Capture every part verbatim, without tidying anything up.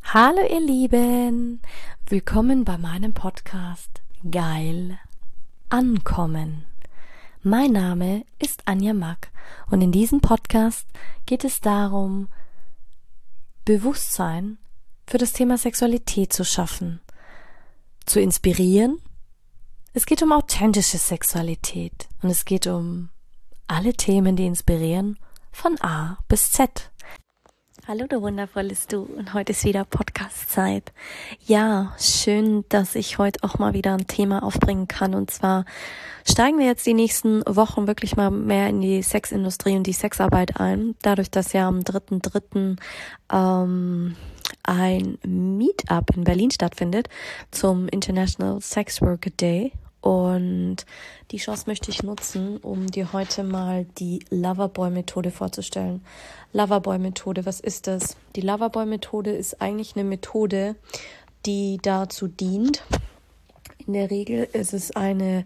Hallo ihr Lieben, willkommen bei meinem Podcast Geil Ankommen. Mein Name ist Anja Mack und in diesem Podcast geht es darum, Bewusstsein für das Thema Sexualität zu schaffen, zu inspirieren. Es geht um authentische Sexualität und es geht um alle Themen, die inspirieren, von A bis Z. Hallo, du wundervolles Du, und heute ist wieder Podcast-Zeit. Ja, schön, dass ich heute auch mal wieder ein Thema aufbringen kann, und zwar steigen wir jetzt die nächsten Wochen wirklich mal mehr in die Sexindustrie und die Sexarbeit ein, dadurch, dass ja am dritten dritten ähm, ein Meetup in Berlin stattfindet zum International Sex Worker Day. Und die Chance möchte ich nutzen, um dir heute mal die Loverboy-Methode vorzustellen. Loverboy-Methode, was ist das? Die Loverboy-Methode ist eigentlich eine Methode, die dazu dient. In der Regel ist es eine,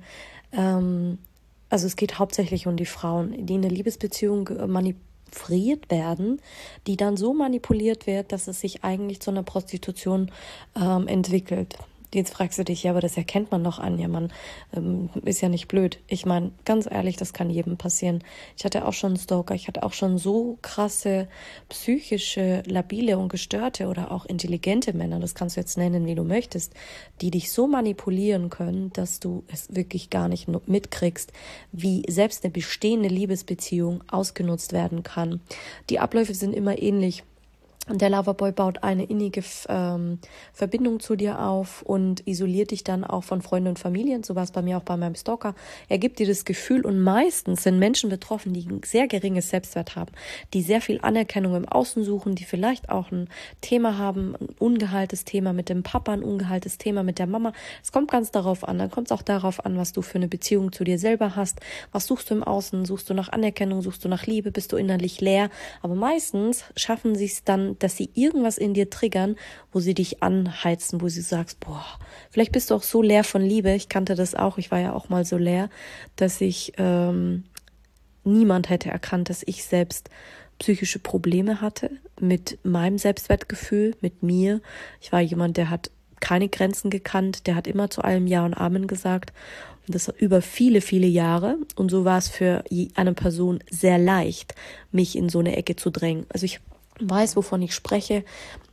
ähm, also es geht hauptsächlich um die Frauen, die in der Liebesbeziehung manipuliert werden, die dann so manipuliert wird, dass es sich eigentlich zu einer Prostitution ähm, entwickelt. Jetzt fragst du dich, ja, aber das erkennt man doch an, ja, man ähm, ist ja nicht blöd. Ich meine, ganz ehrlich, das kann jedem passieren. Ich hatte auch schon einen Stalker, ich hatte auch schon so krasse psychische, labile und gestörte oder auch intelligente Männer, das kannst du jetzt nennen, wie du möchtest, die dich so manipulieren können, dass du es wirklich gar nicht mitkriegst, wie selbst eine bestehende Liebesbeziehung ausgenutzt werden kann. Die Abläufe sind immer ähnlich. Und der Loverboy baut eine innige ähm, Verbindung zu dir auf und isoliert dich dann auch von Freunden und Familien. So war es bei mir auch bei meinem Stalker. Er gibt dir das Gefühl, und meistens sind Menschen betroffen, die ein sehr geringes Selbstwert haben, die sehr viel Anerkennung im Außen suchen, die vielleicht auch ein Thema haben, ein ungeheiltes Thema mit dem Papa, ein ungeheiltes Thema mit der Mama. Es kommt ganz darauf an. Dann kommt es auch darauf an, was du für eine Beziehung zu dir selber hast. Was suchst du im Außen? Suchst du nach Anerkennung? Suchst du nach Liebe? Bist du innerlich leer? Aber meistens schaffen sie es dann, dass sie irgendwas in dir triggern, wo sie dich anheizen, wo sie sagst, boah, vielleicht bist du auch so leer von Liebe. Ich kannte das auch, ich war ja auch mal so leer, dass ich ähm, niemand hätte erkannt, dass ich selbst psychische Probleme hatte mit meinem Selbstwertgefühl, mit mir. Ich war jemand, der hat keine Grenzen gekannt, der hat immer zu allem Ja und Amen gesagt. Und das über viele, viele Jahre. Und so war es für eine Person sehr leicht, mich in so eine Ecke zu drängen. Also ich weiß, wovon ich spreche.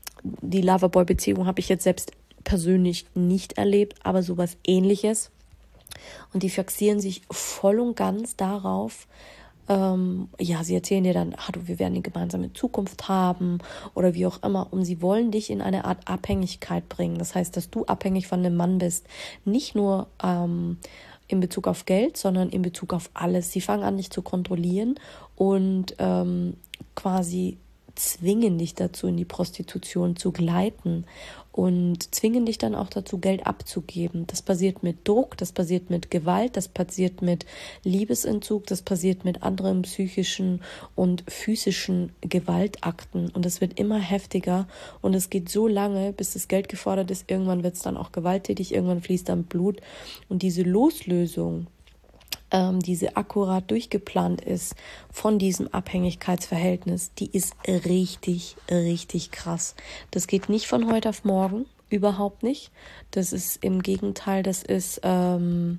Die Loverboy-Beziehung habe ich jetzt selbst persönlich nicht erlebt, aber sowas Ähnliches. Und die fixieren sich voll und ganz darauf, ähm, ja, sie erzählen dir dann, ah, du, wir werden eine gemeinsame Zukunft haben oder wie auch immer. Und sie wollen dich in eine Art Abhängigkeit bringen. Das heißt, dass du abhängig von einem Mann bist. Nicht nur ähm, in Bezug auf Geld, sondern in Bezug auf alles. Sie fangen an, dich zu kontrollieren und ähm, quasi zwingen dich dazu, in die Prostitution zu gleiten und zwingen dich dann auch dazu, Geld abzugeben. Das passiert mit Druck, das passiert mit Gewalt, das passiert mit Liebesentzug, das passiert mit anderen psychischen und physischen Gewaltakten, und es wird immer heftiger und es geht so lange, bis das Geld gefordert ist. Irgendwann wird es dann auch gewalttätig, irgendwann fließt dann Blut, und diese Loslösung, diese akkurat durchgeplant ist von diesem Abhängigkeitsverhältnis, die ist richtig, richtig krass. Das geht nicht von heute auf morgen, überhaupt nicht. Das ist im Gegenteil, das ist ähm,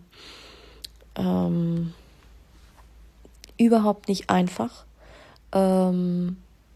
ähm, überhaupt nicht einfach. Ähm,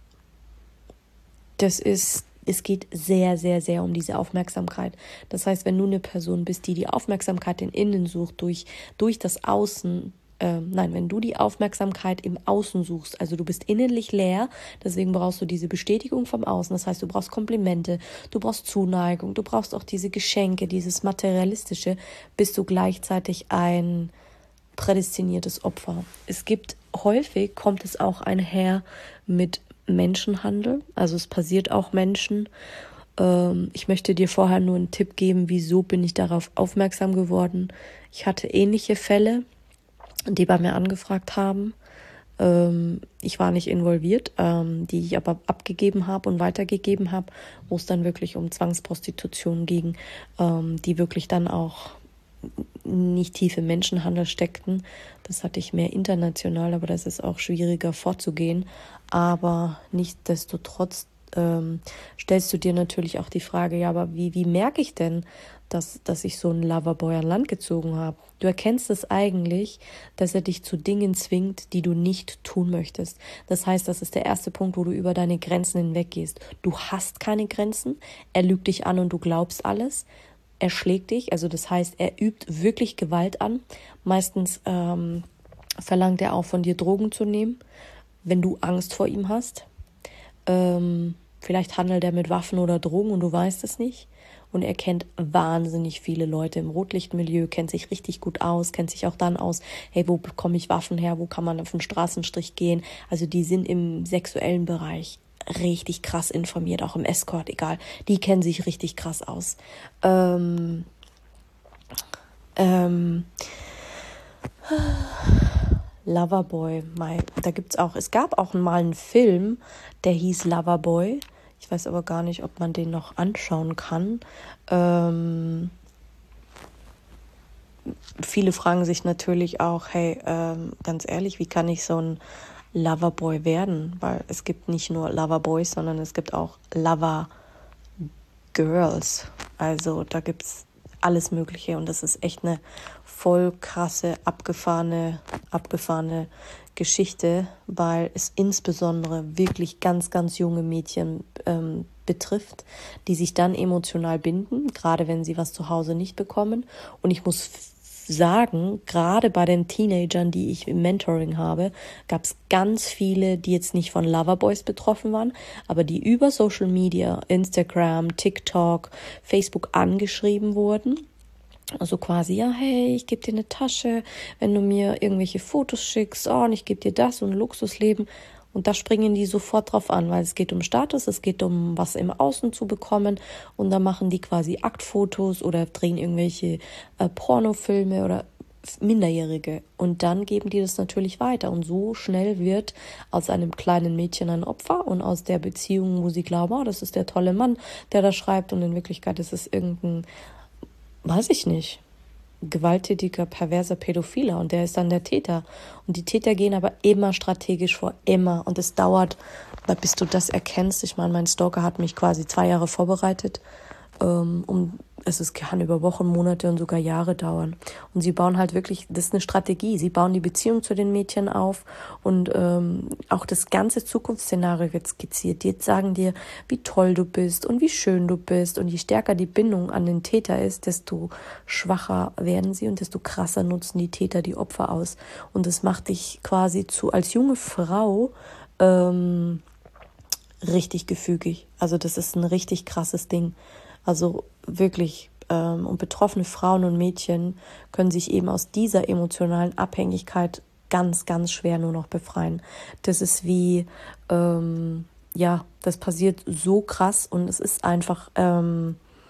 das ist Es geht sehr, sehr, sehr um diese Aufmerksamkeit. Das heißt, wenn du eine Person bist, die die Aufmerksamkeit in Innen sucht, durch, durch das Außen, äh, nein, wenn du die Aufmerksamkeit im Außen suchst, also du bist innerlich leer, deswegen brauchst du diese Bestätigung vom Außen. Das heißt, du brauchst Komplimente, du brauchst Zuneigung, du brauchst auch diese Geschenke, dieses Materialistische, bist du gleichzeitig ein prädestiniertes Opfer. Es gibt, häufig kommt es auch einher mit Menschenhandel, also es passiert auch Menschen. Ähm, ich möchte dir vorher nur einen Tipp geben, wieso bin ich darauf aufmerksam geworden. Ich hatte ähnliche Fälle, die bei mir angefragt haben. Ähm, ich war nicht involviert, ähm, die ich aber abgegeben habe und weitergegeben habe, wo es dann wirklich um Zwangsprostitution ging, ähm, die wirklich dann auch nicht tief im Menschenhandel steckten. Das hatte ich mehr international, aber das ist auch schwieriger vorzugehen. Aber nichtsdestotrotz ähm, stellst du dir natürlich auch die Frage, ja, aber wie, wie merke ich denn, dass, dass ich so einen Loverboy an Land gezogen habe? Du erkennst es eigentlich, dass er dich zu Dingen zwingt, die du nicht tun möchtest. Das heißt, das ist der erste Punkt, wo du über deine Grenzen hinweggehst. Du hast keine Grenzen, er lügt dich an und du glaubst alles. Er schlägt dich, also das heißt, er übt wirklich Gewalt an. Meistens ähm, verlangt er auch von dir, Drogen zu nehmen, wenn du Angst vor ihm hast. Ähm, vielleicht handelt er mit Waffen oder Drogen und du weißt es nicht. Und er kennt wahnsinnig viele Leute im Rotlichtmilieu, kennt sich richtig gut aus, kennt sich auch dann aus, hey, wo bekomme ich Waffen her, wo kann man auf den Straßenstrich gehen. Also die sind im sexuellen Bereich richtig krass informiert, auch im Escort, egal. Die kennen sich richtig krass aus. Ähm, ähm, Loverboy, mein, da gibt's auch, es gab auch mal einen Film, der hieß Loverboy. Ich weiß aber gar nicht, ob man den noch anschauen kann. Ähm, viele fragen sich natürlich auch, hey, ähm, ganz ehrlich, wie kann ich so ein Loverboy werden? Weil es gibt nicht nur Loverboys, sondern es gibt auch Lovergirls. Also da gibt's alles Mögliche und das ist echt eine voll krasse, abgefahrene, abgefahrene Geschichte, weil es insbesondere wirklich ganz, ganz junge Mädchen ähm, betrifft, die sich dann emotional binden, gerade wenn sie was zu Hause nicht bekommen. Und ich muss f- sagen, gerade bei den Teenagern, die ich im Mentoring habe, gab es ganz viele, die jetzt nicht von Loverboys betroffen waren, aber die über Social Media, Instagram, TikTok, Facebook angeschrieben wurden. Also quasi, ja, hey, ich gebe dir eine Tasche, wenn du mir irgendwelche Fotos schickst, oh, und ich gebe dir das und Luxusleben. Und da springen die sofort drauf an, weil es geht um Status, es geht um was im Außen zu bekommen. Und da machen die quasi Aktfotos oder drehen irgendwelche äh, Pornofilme oder Minderjährige. Und dann geben die das natürlich weiter. Und so schnell wird aus einem kleinen Mädchen ein Opfer und aus der Beziehung, wo sie glauben, oh, das ist der tolle Mann, der da schreibt. Und in Wirklichkeit ist es irgendein, weiß ich nicht, gewalttätiger, perverser Pädophiler und der ist dann der Täter. Und die Täter gehen aber immer strategisch vor, immer. Und es dauert, bis du das erkennst. Ich meine, mein Stalker hat mich quasi zwei Jahre vorbereitet. Ähm, um, es ist, kann über Wochen, Monate und sogar Jahre dauern. Und sie bauen halt wirklich, das ist eine Strategie. Sie bauen die Beziehung zu den Mädchen auf und ähm, auch das ganze Zukunftsszenario wird skizziert. Die jetzt sagen dir, wie toll du bist und wie schön du bist. Und je stärker die Bindung an den Täter ist, desto schwacher werden sie und desto krasser nutzen die Täter die Opfer aus. Und das macht dich quasi zu, als junge Frau, ähm, richtig gefügig. Also das ist ein richtig krasses Ding. Also wirklich, ähm, und betroffene Frauen und Mädchen können sich eben aus dieser emotionalen Abhängigkeit ganz, ganz schwer nur noch befreien. Das ist wie, ähm, ja, das passiert so krass und es ist einfach, ähm,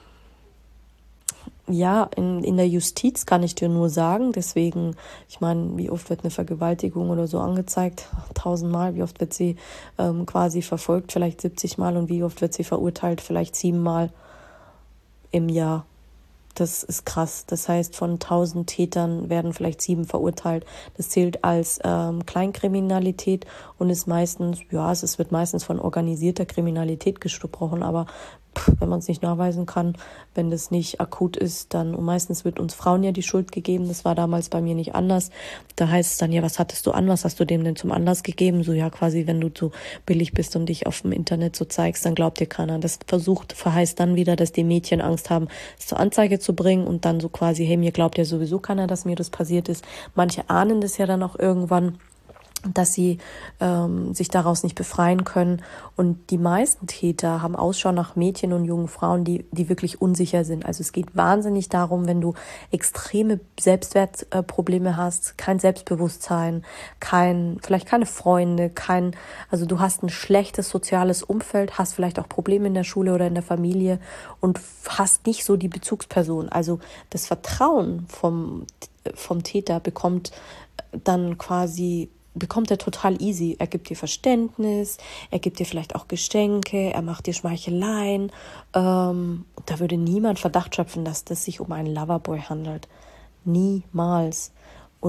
ja, in, in der Justiz kann ich dir nur sagen, deswegen, ich meine, wie oft wird eine Vergewaltigung oder so angezeigt? Tausendmal. Wie oft wird sie ähm, quasi verfolgt? Vielleicht siebzig Mal. Und wie oft wird sie verurteilt? Vielleicht siebenmal im Jahr. Das ist krass. Das heißt, von tausend Tätern werden vielleicht sieben verurteilt. Das zählt als ähm, Kleinkriminalität und ist meistens, ja, es wird meistens von organisierter Kriminalität gesprochen, aber pff, wenn man es nicht nachweisen kann, wenn das nicht akut ist, dann, und meistens wird uns Frauen ja die Schuld gegeben. Das war damals bei mir nicht anders. Da heißt es dann, ja, was hattest du an? Was hast du dem denn zum Anlass gegeben? So, ja, quasi, wenn du so billig bist und dich auf dem Internet so zeigst, dann glaubt dir keiner. Das versucht, verheißt dann wieder, dass die Mädchen Angst haben, es zur Anzeige zu bringen und dann so quasi, hey, mir glaubt ja sowieso keiner, dass mir das passiert ist. Manche ahnen das ja dann auch irgendwann, dass sie ähm, sich daraus nicht befreien können. Und die meisten Täter haben Ausschau nach Mädchen und jungen Frauen, die, die wirklich unsicher sind. Also es geht wahnsinnig darum, wenn du extreme Selbstwertprobleme hast, kein Selbstbewusstsein, kein, vielleicht keine Freunde, kein, also du hast ein schlechtes soziales Umfeld, hast vielleicht auch Probleme in der Schule oder in der Familie und hast nicht so die Bezugsperson. Also das Vertrauen vom, vom Täter bekommt dann quasi bekommt er total easy. Er gibt dir Verständnis, er gibt dir vielleicht auch Geschenke, er macht dir Schmeicheleien. Ähm, da würde niemand Verdacht schöpfen, dass das sich um einen Loverboy handelt. Niemals. Und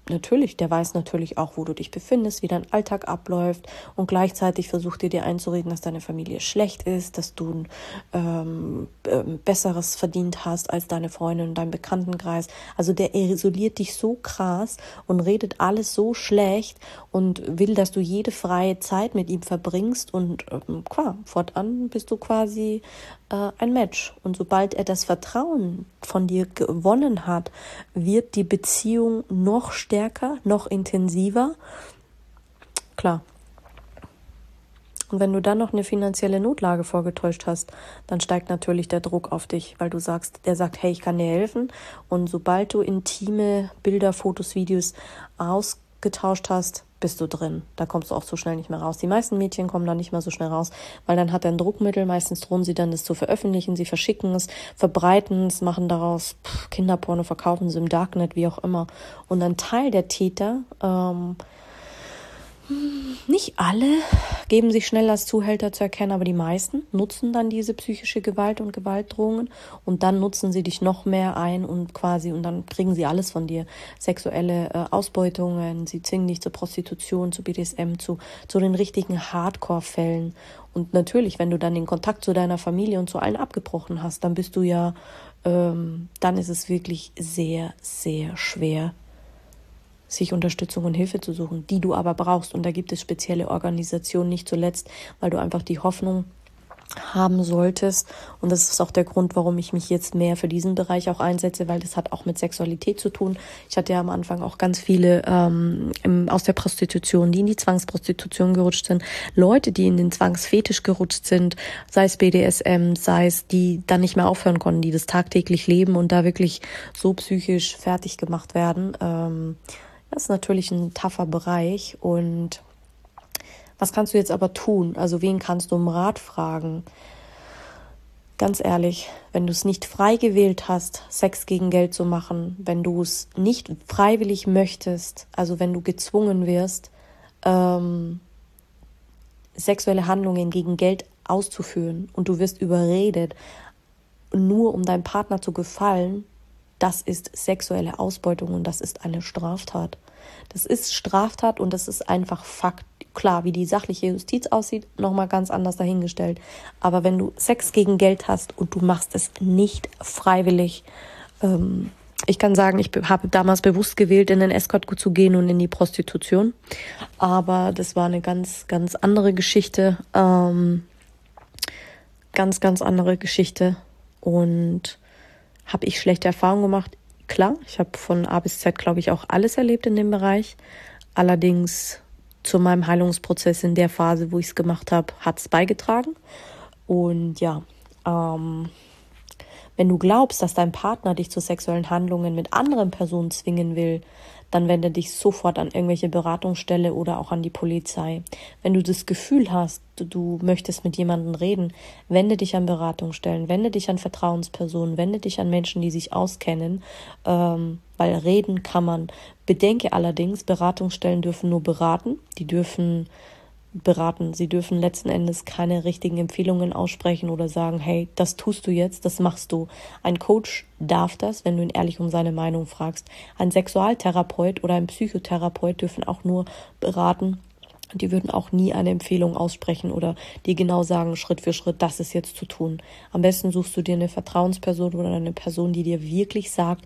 natürlich, der weiß natürlich auch, wo du dich befindest, wie dein Alltag abläuft und gleichzeitig versucht er dir einzureden, dass deine Familie schlecht ist, dass du ähm, äh, Besseres verdient hast als deine Freundin und dein Bekanntenkreis. Also der isoliert dich so krass und redet alles so schlecht und will, dass du jede freie Zeit mit ihm verbringst und ähm, klar, fortan bist du quasi äh, ein Match. Und sobald er das Vertrauen von dir gewonnen hat, wird die Beziehung noch stärker, noch intensiver. Klar. Und wenn du dann noch eine finanzielle Notlage vorgetäuscht hast, dann steigt natürlich der Druck auf dich, weil du sagst, der sagt, hey, ich kann dir helfen. Und sobald du intime Bilder, Fotos, Videos ausgetauscht hast, bist du drin. Da kommst du auch so schnell nicht mehr raus. Die meisten Mädchen kommen da nicht mehr so schnell raus, weil dann hat er ein Druckmittel. Meistens drohen sie dann, das zu veröffentlichen. Sie verschicken es, verbreiten es, machen daraus pff, Kinderporno, verkaufen sie im Darknet, wie auch immer. Und ein Teil der Täter, ähm, nicht alle geben sich schnell als Zuhälter zu erkennen, aber die meisten nutzen dann diese psychische Gewalt und Gewaltdrohungen und dann nutzen sie dich noch mehr ein und quasi und dann kriegen sie alles von dir. Sexuelle äh, Ausbeutungen, sie zwingen dich zur Prostitution, zu B D S M, zu, zu den richtigen Hardcore-Fällen. Und natürlich, wenn du dann den Kontakt zu deiner Familie und zu allen abgebrochen hast, dann bist du ja, ähm, dann ist es wirklich sehr, sehr schwer, sich Unterstützung und Hilfe zu suchen, die du aber brauchst. Und da gibt es spezielle Organisationen, nicht zuletzt, weil du einfach die Hoffnung haben solltest. Und das ist auch der Grund, warum ich mich jetzt mehr für diesen Bereich auch einsetze, weil das hat auch mit Sexualität zu tun. Ich hatte ja am Anfang auch ganz viele ähm, im, aus der Prostitution, die in die Zwangsprostitution gerutscht sind, Leute, die in den Zwangsfetisch gerutscht sind, sei es B D S M, sei es die dann nicht mehr aufhören konnten, die das tagtäglich leben und da wirklich so psychisch fertig gemacht werden. Ähm, Das ist natürlich ein tougher Bereich. Und was kannst du jetzt aber tun? Also wen kannst du um Rat fragen? Ganz ehrlich, wenn du es nicht frei gewählt hast, Sex gegen Geld zu machen, wenn du es nicht freiwillig möchtest, also wenn du gezwungen wirst, ähm, sexuelle Handlungen gegen Geld auszuführen und du wirst überredet, nur um deinem Partner zu gefallen, das ist sexuelle Ausbeutung und das ist eine Straftat. Das ist Straftat und das ist einfach Fakt. Klar, wie die sachliche Justiz aussieht, nochmal ganz anders dahingestellt. Aber wenn du Sex gegen Geld hast und du machst es nicht freiwillig, ähm, ich kann sagen, ich habe damals bewusst gewählt, in den Escort zu gehen und in die Prostitution. Aber das war eine ganz, ganz andere Geschichte. Ähm, ganz, ganz andere Geschichte. Und habe ich schlechte Erfahrungen gemacht? Klar, ich habe von A bis Z, glaube ich, auch alles erlebt in dem Bereich. Allerdings zu meinem Heilungsprozess in der Phase, wo ich es gemacht habe, hat es beigetragen. Und ja, ähm, wenn du glaubst, dass dein Partner dich zu sexuellen Handlungen mit anderen Personen zwingen will, dann wende dich sofort an irgendwelche Beratungsstelle oder auch an die Polizei. Wenn du das Gefühl hast, du, du möchtest mit jemandem reden, wende dich an Beratungsstellen, wende dich an Vertrauenspersonen, wende dich an Menschen, die sich auskennen, ähm, weil reden kann man. Bedenke allerdings, Beratungsstellen dürfen nur beraten, die dürfen beraten. Sie dürfen letzten Endes keine richtigen Empfehlungen aussprechen oder sagen, hey, das tust du jetzt, das machst du. Ein Coach darf das, wenn du ihn ehrlich um seine Meinung fragst. Ein Sexualtherapeut oder ein Psychotherapeut dürfen auch nur beraten. Die würden auch nie eine Empfehlung aussprechen oder dir genau sagen, Schritt für Schritt, das ist jetzt zu tun. Am besten suchst du dir eine Vertrauensperson oder eine Person, die dir wirklich sagt,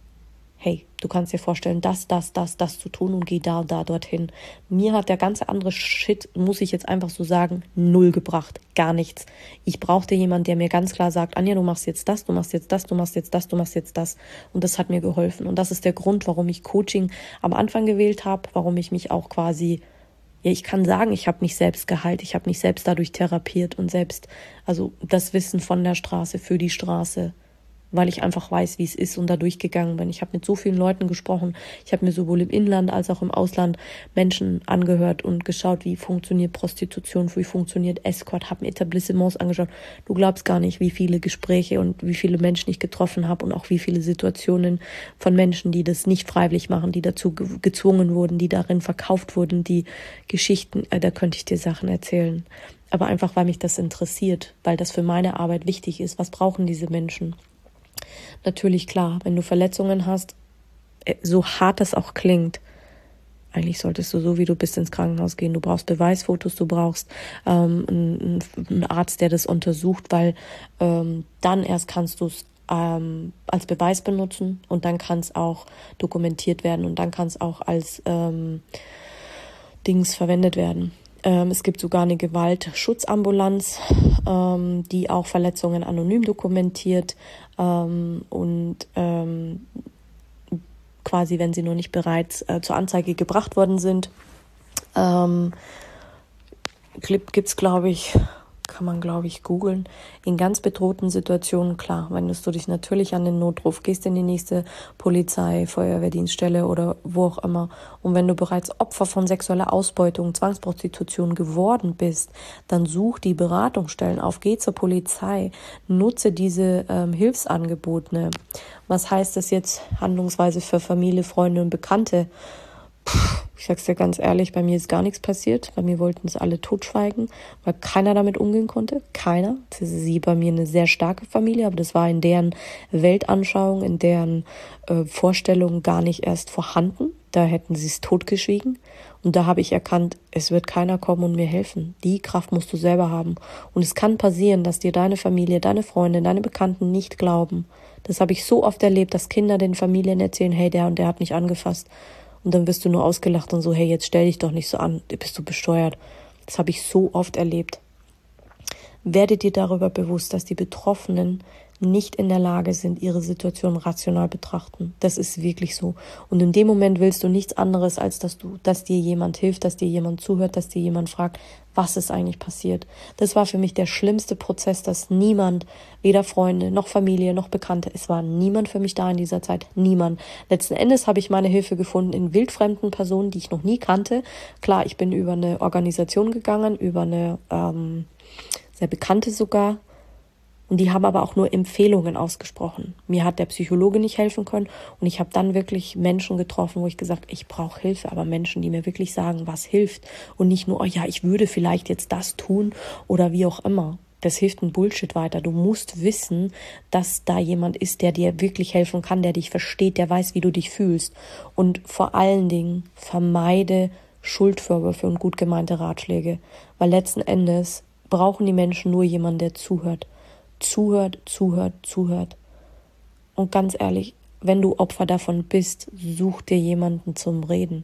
hey, du kannst dir vorstellen, das, das, das, das zu tun und geh da und da dorthin. Mir hat der ganze andere Shit, muss ich jetzt einfach so sagen, null gebracht. Gar nichts. Ich brauchte jemanden, der mir ganz klar sagt, Anja, du machst jetzt das, du machst jetzt das, du machst jetzt das, du machst jetzt das. Und das hat mir geholfen. Und das ist der Grund, warum ich Coaching am Anfang gewählt habe, warum ich mich auch quasi, ja, ich kann sagen, ich habe mich selbst geheilt, ich habe mich selbst dadurch therapiert und selbst, also das Wissen von der Straße für die Straße, weil ich einfach weiß, wie es ist und da durchgegangen bin. Ich habe mit so vielen Leuten gesprochen. Ich habe mir sowohl im Inland als auch im Ausland Menschen angehört und geschaut, wie funktioniert Prostitution, wie funktioniert Escort, habe mir Etablissements angeschaut. Du glaubst gar nicht, wie viele Gespräche und wie viele Menschen ich getroffen habe und auch wie viele Situationen von Menschen, die das nicht freiwillig machen, die dazu ge- gezwungen wurden, die darin verkauft wurden, die Geschichten, äh, da könnte ich dir Sachen erzählen. Aber einfach, weil mich das interessiert, weil das für meine Arbeit wichtig ist. Was brauchen diese Menschen? Natürlich klar, wenn du Verletzungen hast, so hart das auch klingt, Eigentlich solltest du so, wie du bist, ins Krankenhaus gehen. Du brauchst Beweisfotos, du brauchst ähm, einen, einen Arzt, der das untersucht, weil ähm, dann erst kannst du es ähm, als Beweis benutzen und dann kann es auch dokumentiert werden und dann kann es auch als ähm, Dings verwendet werden. Ähm, es gibt sogar eine Gewaltschutzambulanz, ähm, die auch Verletzungen anonym dokumentiert ähm, und ähm, quasi, wenn sie noch nicht bereits äh, zur Anzeige gebracht worden sind, ähm, gibt es, glaube ich, kann man, glaube ich, googeln. In ganz bedrohten Situationen, klar, wendest du dich natürlich an den Notruf, gehst in die nächste Polizei, Feuerwehrdienststelle oder wo auch immer. Und wenn du bereits Opfer von sexueller Ausbeutung, Zwangsprostitution geworden bist, dann such die Beratungsstellen auf, geh zur Polizei, nutze diese ähm, Hilfsangebote. Was heißt das jetzt handlungsweise für Familie, Freunde und Bekannte? Puh, ich sag's dir ganz ehrlich, bei mir ist gar nichts passiert. Bei mir wollten es alle totschweigen, weil keiner damit umgehen konnte. Keiner. Das ist sie bei mir eine sehr starke Familie, aber das war in deren Weltanschauung, in deren äh, Vorstellung gar nicht erst vorhanden. Da hätten sie es totgeschwiegen. Und da habe ich erkannt, es wird keiner kommen und mir helfen. Die Kraft musst du selber haben. Und es kann passieren, dass dir deine Familie, deine Freunde, deine Bekannten nicht glauben. Das habe ich so oft erlebt, dass Kinder den Familien erzählen, hey, der und der hat mich angefasst. Und dann wirst du nur ausgelacht und so, hey, jetzt stell dich doch nicht so an, bist du besteuert. Das habe ich so oft erlebt. Werde dir darüber bewusst, dass die Betroffenen nicht in der Lage sind, ihre Situation rational betrachten. Das ist wirklich so. Und in dem Moment willst du nichts anderes, als dass du, dass dir jemand hilft, dass dir jemand zuhört, dass dir jemand fragt, was ist eigentlich passiert. Das war für mich der schlimmste Prozess, dass niemand, weder Freunde, noch Familie, noch Bekannte, es war niemand für mich da in dieser Zeit, niemand. Letzten Endes habe ich meine Hilfe gefunden in wildfremden Personen, die ich noch nie kannte. Klar, ich bin über eine Organisation gegangen, über eine ähm, sehr bekannte sogar. Und die haben aber auch nur Empfehlungen ausgesprochen. Mir hat der Psychologe nicht helfen können und ich habe dann wirklich Menschen getroffen, wo ich gesagt, ich brauche Hilfe, aber Menschen, die mir wirklich sagen, was hilft und nicht nur, oh ja, ich würde vielleicht jetzt das tun oder wie auch immer. Das hilft ein Bullshit weiter. Du musst wissen, dass da jemand ist, der dir wirklich helfen kann, der dich versteht, der weiß, wie du dich fühlst. Und vor allen Dingen vermeide Schuldvorwürfe und gut gemeinte Ratschläge, weil letzten Endes brauchen die Menschen nur jemanden, der zuhört. Zuhört, zuhört, zuhört. Und ganz ehrlich, wenn du Opfer davon bist, such dir jemanden zum Reden.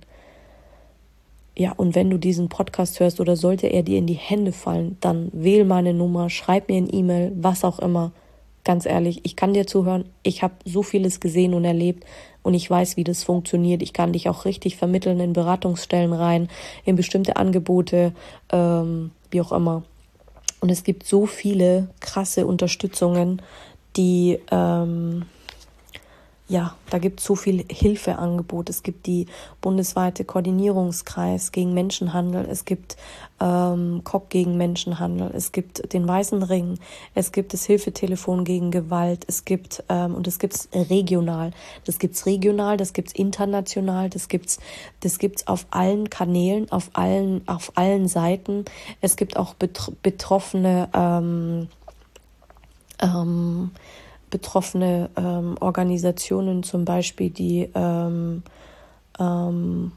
Ja, und wenn du diesen Podcast hörst oder sollte er dir in die Hände fallen, dann wähl meine Nummer, schreib mir ein E-Mail, was auch immer. Ganz ehrlich, ich kann dir zuhören. Ich habe so vieles gesehen und erlebt und ich weiß, wie das funktioniert. Ich kann dich auch richtig vermitteln in Beratungsstellen rein, in bestimmte Angebote, ähm, wie auch immer. Und es gibt so viele krasse Unterstützungen, die, ähm, ja, da gibt es so viel Hilfeangebot. Es gibt die bundesweite Koordinierungskreis gegen Menschenhandel. Es gibt ähm, K O K gegen Menschenhandel. Es gibt den Weißen Ring. Es gibt das Hilfetelefon gegen Gewalt. Es gibt, ähm, und das gibt's regional. Das gibt's regional, das gibt's international, das gibt's, das gibt's auf allen Kanälen, auf allen, auf allen Seiten. Es gibt auch betr- betroffene, ähm, ähm, betroffene ähm, Organisationen, zum Beispiel die ähm, ähm,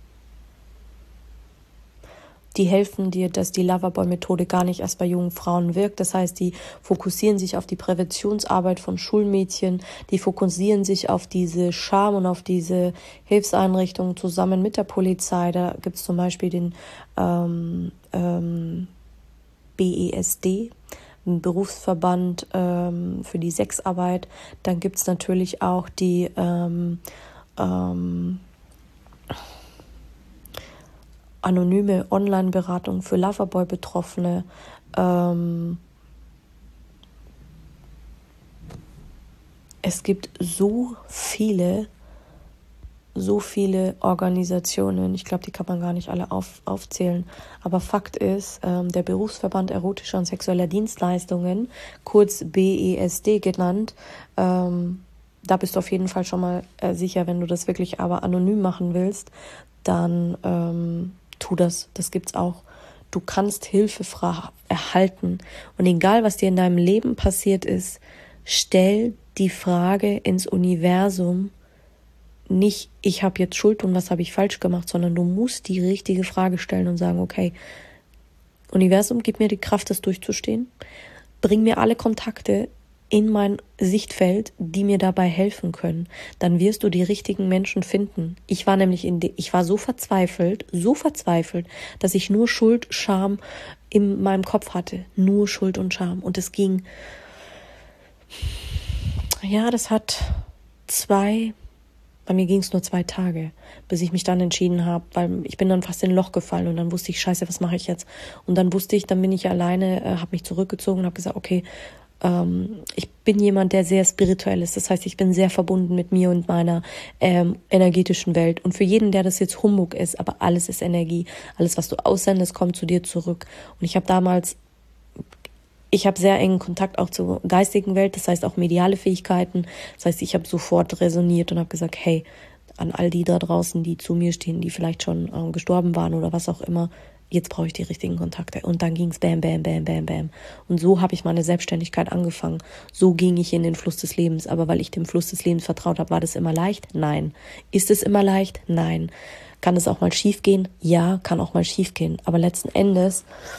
die helfen dir, dass die Loverboy-Methode gar nicht erst bei jungen Frauen wirkt. Das heißt, die fokussieren sich auf die Präventionsarbeit von Schulmädchen, die fokussieren sich auf diese Scham und auf diese Hilfseinrichtungen zusammen mit der Polizei. Da gibt es zum Beispiel den ähm, ähm, B E S D, ein Berufsverband ähm, für die Sexarbeit. Dann gibt es natürlich auch die ähm, ähm, anonyme Online-Beratung für Loverboy-Betroffene. Ähm, es gibt so viele, so viele Organisationen, ich glaube, die kann man gar nicht alle auf, aufzählen, aber Fakt ist, ähm, der Berufsverband erotischer und sexueller Dienstleistungen, kurz B E S D genannt, ähm, da bist du auf jeden Fall schon mal äh, sicher, wenn du das wirklich aber anonym machen willst, dann ähm, tu das, das gibt's auch. Du kannst Hilfe fra- erhalten und egal, was dir in deinem Leben passiert ist, stell die Frage ins Universum, nicht, ich habe jetzt Schuld und was habe ich falsch gemacht, sondern du musst die richtige Frage stellen und sagen, okay, Universum, gib mir die Kraft, das durchzustehen. Bring mir alle Kontakte in mein Sichtfeld, die mir dabei helfen können. Dann wirst du die richtigen Menschen finden. Ich war nämlich in de- ich war so verzweifelt, so verzweifelt, dass ich nur Schuld, Scham in meinem Kopf hatte. Nur Schuld und Scham. Und es ging, ja, das hat zwei, bei mir ging es nur zwei Tage, bis ich mich dann entschieden habe, weil ich bin dann fast in ein Loch gefallen und dann wusste ich, scheiße, was mache ich jetzt? Und dann wusste ich, dann bin ich alleine, äh, habe mich zurückgezogen und habe gesagt, okay, ähm, ich bin jemand, der sehr spirituell ist. Das heißt, ich bin sehr verbunden mit mir und meiner ähm, energetischen Welt. Und für jeden, der das jetzt Humbug ist, aber alles ist Energie. Alles, was du aussendest, kommt zu dir zurück. Und ich habe damals Ich habe sehr engen Kontakt auch zur geistigen Welt, das heißt auch mediale Fähigkeiten. Das heißt, ich habe sofort resoniert und habe gesagt, hey, an all die da draußen, die zu mir stehen, die vielleicht schon äh, gestorben waren oder was auch immer, jetzt brauche ich die richtigen Kontakte. Und dann ging es bam, bam, bam, bam, bam. Und so habe ich meine Selbstständigkeit angefangen. So ging ich in den Fluss des Lebens. Aber weil ich dem Fluss des Lebens vertraut habe, war das immer leicht? Nein. Ist es immer leicht? Nein. Kann es auch mal schief gehen? Ja, kann auch mal schief gehen. Aber letzten Endes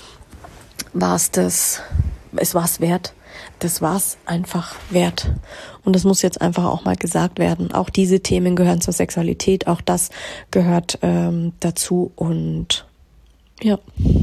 war es das... Es war es wert. Das war es einfach wert. Und das muss jetzt einfach auch mal gesagt werden. Auch diese Themen gehören zur Sexualität. Auch das gehört ähm, dazu. Und ja,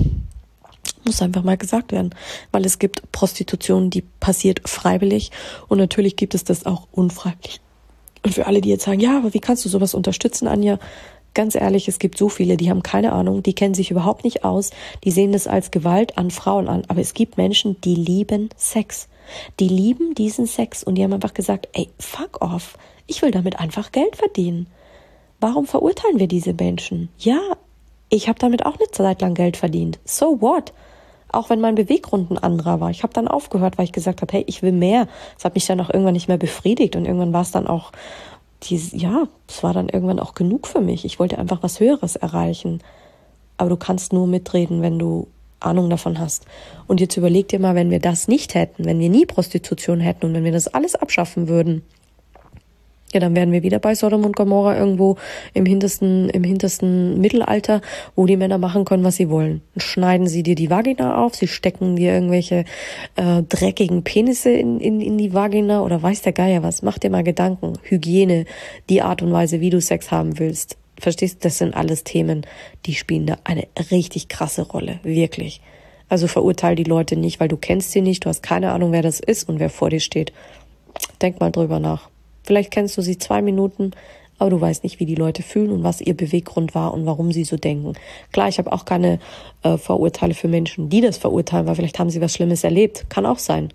muss einfach mal gesagt werden. Weil es gibt Prostitution, die passiert freiwillig. Und natürlich gibt es das auch unfreiwillig. Und für alle, die jetzt sagen, ja, aber wie kannst du sowas unterstützen, Anja? Ganz ehrlich, es gibt so viele, die haben keine Ahnung, die kennen sich überhaupt nicht aus, die sehen das als Gewalt an Frauen an. Aber es gibt Menschen, die lieben Sex. Die lieben diesen Sex und die haben einfach gesagt, ey, fuck off, ich will damit einfach Geld verdienen. Warum verurteilen wir diese Menschen? Ja, ich habe damit auch eine Zeit lang Geld verdient. So what? Auch wenn mein Beweggrund ein anderer war. Ich habe dann aufgehört, weil ich gesagt habe, hey, ich will mehr. Das hat mich dann auch irgendwann nicht mehr befriedigt und irgendwann war es dann auch... Die, ja, es war dann irgendwann auch genug für mich. Ich wollte einfach was Höheres erreichen. Aber du kannst nur mitreden, wenn du Ahnung davon hast. Und jetzt überleg dir mal, wenn wir das nicht hätten, wenn wir nie Prostitution hätten und wenn wir das alles abschaffen würden, ja, dann wären wir wieder bei Sodom und Gomorra irgendwo im hintersten, im hintersten Mittelalter, wo die Männer machen können, was sie wollen. Dann schneiden sie dir die Vagina auf, sie stecken dir irgendwelche äh, dreckigen Penisse in, in, in die Vagina oder weiß der Geier was. Mach dir mal Gedanken. Hygiene, die Art und Weise, wie du Sex haben willst. Verstehst du? Das sind alles Themen, die spielen da eine richtig krasse Rolle. Wirklich. Also verurteil die Leute nicht, weil du kennst sie nicht, du hast keine Ahnung, wer das ist und wer vor dir steht. Denk mal drüber nach. Vielleicht kennst du sie zwei Minuten, aber du weißt nicht, wie die Leute fühlen und was ihr Beweggrund war und warum sie so denken. Klar, ich habe auch keine äh, Vorurteile für Menschen, die das verurteilen, weil vielleicht haben sie was Schlimmes erlebt. Kann auch sein.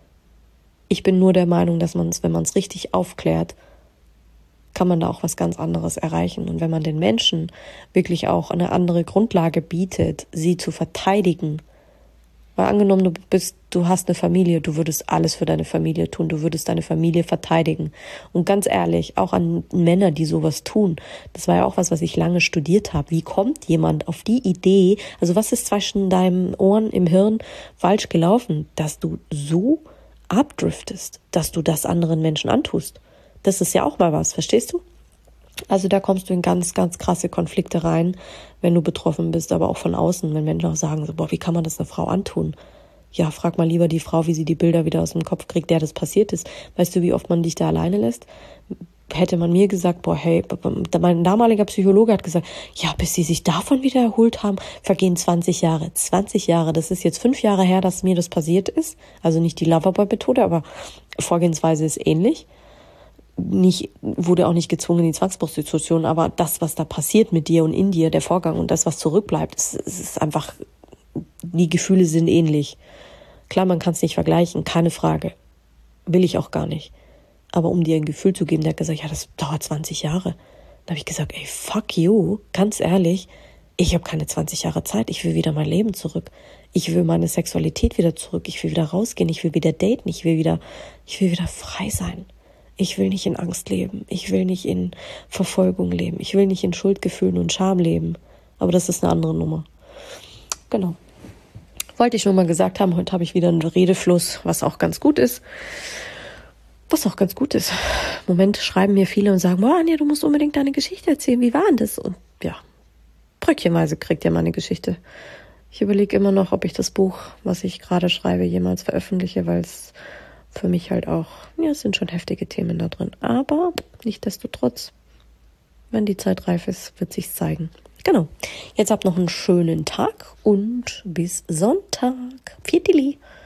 Ich bin nur der Meinung, dass man es, wenn man es richtig aufklärt, kann man da auch was ganz anderes erreichen. Und wenn man den Menschen wirklich auch eine andere Grundlage bietet, sie zu verteidigen, weil angenommen, du bist, du hast eine Familie, du würdest alles für deine Familie tun, du würdest deine Familie verteidigen. Und ganz ehrlich, auch an Männer, die sowas tun, das war ja auch was, was ich lange studiert habe. Wie kommt jemand auf die Idee, also was ist zwischen deinen Ohren im Hirn falsch gelaufen, dass du so abdriftest, dass du das anderen Menschen antust? Das ist ja auch mal was, verstehst du? Also da kommst du in ganz, ganz krasse Konflikte rein, wenn du betroffen bist, aber auch von außen, wenn Menschen auch sagen, so, boah, wie kann man das einer Frau antun? Ja, frag mal lieber die Frau, wie sie die Bilder wieder aus dem Kopf kriegt, der das passiert ist. Weißt du, wie oft man dich da alleine lässt? Hätte man mir gesagt, boah, hey, mein damaliger Psychologe hat gesagt, ja, bis sie sich davon wieder erholt haben, vergehen zwanzig Jahre. zwanzig Jahre, das ist jetzt fünf Jahre her, dass mir das passiert ist. Also nicht die Loverboy-Methode, aber Vorgehensweise ist ähnlich. Nicht, wurde auch nicht gezwungen in die Zwangsprostitution, aber das, was da passiert mit dir und in dir, der Vorgang und das, was zurückbleibt, es, es ist einfach, die Gefühle sind ähnlich. Klar, man kann es nicht vergleichen, keine Frage. Will ich auch gar nicht. Aber um dir ein Gefühl zu geben, der hat gesagt, ja, das dauert zwanzig Jahre. Da habe ich gesagt, ey, fuck you, ganz ehrlich, ich habe keine zwanzig Jahre Zeit, ich will wieder mein Leben zurück. Ich will meine Sexualität wieder zurück, ich will wieder rausgehen, ich will wieder daten, ich will wieder, ich will wieder frei sein. Ich will nicht in Angst leben. Ich will nicht in Verfolgung leben. Ich will nicht in Schuldgefühlen und Scham leben. Aber das ist eine andere Nummer. Genau. Wollte ich nur mal gesagt haben, heute habe ich wieder einen Redefluss, was auch ganz gut ist. Was auch ganz gut ist. Im Moment schreiben mir viele und sagen, boah, Anja, du musst unbedingt deine Geschichte erzählen. Wie war denn das? Und ja, bröckchenweise kriegt ihr meine Geschichte. Ich überlege immer noch, ob ich das Buch, was ich gerade schreibe, jemals veröffentliche, weil es für mich halt auch, ja, es sind schon heftige Themen da drin. Aber nichtsdestotrotz, wenn die Zeit reif ist, wird sich's zeigen. Genau. Jetzt habt noch einen schönen Tag und bis Sonntag. Viertili.